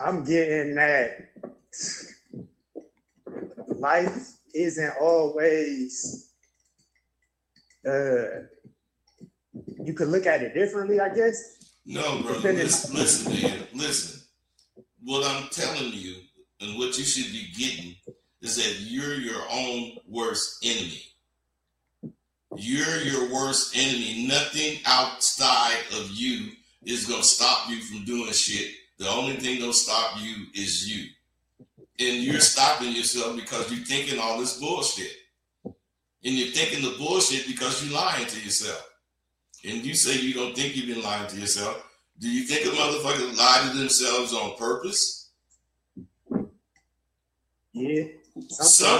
I'm getting that life isn't always you could look at it differently, I guess. No, brother. Listen, man. Listen. What I'm telling you and what you should be getting is that you're your own worst enemy. You're your worst enemy. Nothing outside of you is going to stop you from doing shit. The only thing going to stop you is you. And you're stopping yourself because you're thinking all this bullshit. And you're thinking the bullshit because you're lying to yourself. And you say you don't think you've been lying to yourself. Do you think a motherfucker lie to themselves on purpose? Yeah. Some